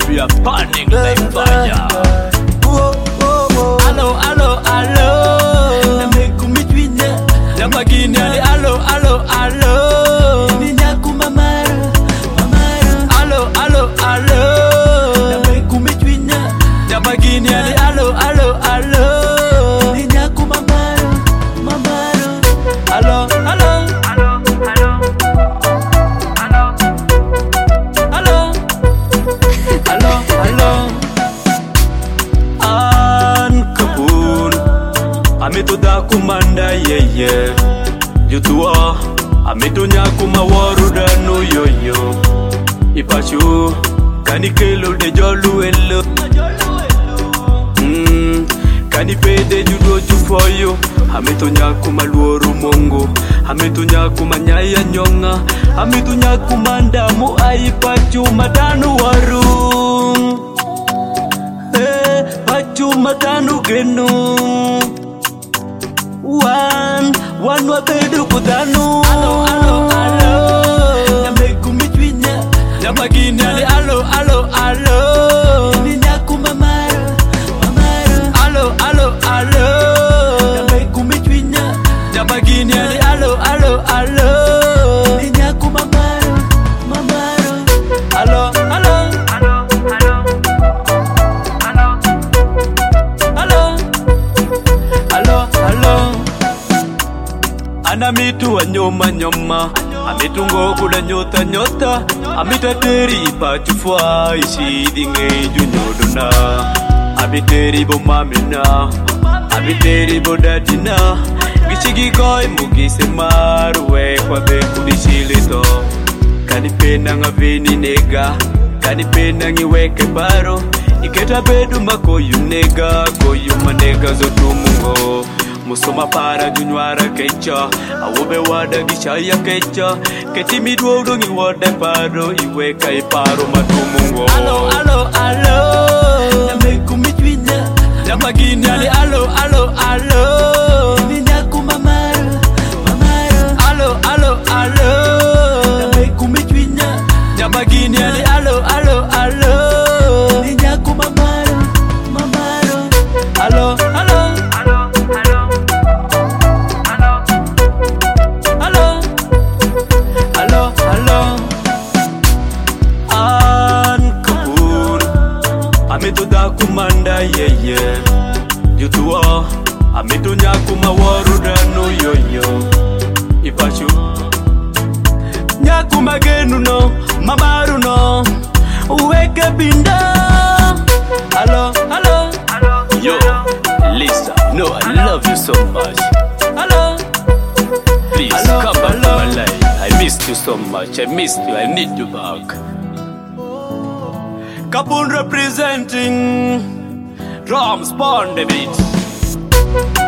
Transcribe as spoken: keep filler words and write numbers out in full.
We are burning like fire. Whoa, whoa, whoa. Allo, allo, allo. Namekumijwinya. Namagini ali allo, allo, allo. Ninyaku mamara, mamara. Allo, allo, allo. Namekumijwinya. Namagini ali allo, allo, allo. Ninyaku mamara, mamara. Allo, allo. Allo, allo. Allo. Allo. Allo, allo. An kapun Amito da kumanda ye ye Jutua Amito nyakuma waru da no yo yo Ipashu Kani kelo de jolu elo Mm Kani pede judo jufoyo Amito nyakuma luoru mongo Amito nyakuma nyaya nyonga Amito nyakuma ndamu aipachu matanu waru Eh pachu matanu genu One One wabedu kudanu Allo, allo, allo. Namekumijwinya. Namagini ali allo, allo, allo. Ninyaku mamara, mamara. Allo, allo, allo. Namekumijwinya. Namagini ali allo, allo, allo. Ninyaku mamara, mamara. Allo, allo, Allo, allo. Allo. allo, allo, allo. Anamitu wa nyoma nyoma Amitungo kula nyota nyota Amitateri pachufwa Ishidi ngeju nyodona Amiteri bo mamina Amiteri bo dadina Gishigi koi mugise maruwe Kwa beku dishilito Kanipena ngavini nega Kanipena ngiweke paro Iketa bedu makoyu nega Koyu manega zotumungo Musoma para junwara kecha Awobe wada gishaya kecha Keti midwodo ngi wada paro Iweka iparo matumungo Allo, allo, allo. Namekumijwinya. Namagini ali allo, allo, allo. Ninyaku mamara, mamara. Allo, allo, allo. Namekumijwinya. Namagini ali allo, allo, allo. Ninyaku mamara, mamara. Allo, allo, Allo, allo. Allo. allo, allo, allo. An kapun Amito da kumanda ye ye Jutua Amito nyakuma waru da no yo yo Ipashu Nyakuma genu no Mamaru no Uweke binda Allo, allo. Allo. Yo, Lisa, no, I love you so much. Allo. Please Hello, come back hello. to my life. I missed you so much. I missed you. I need you back. Kapun representing Drums Bond the beat.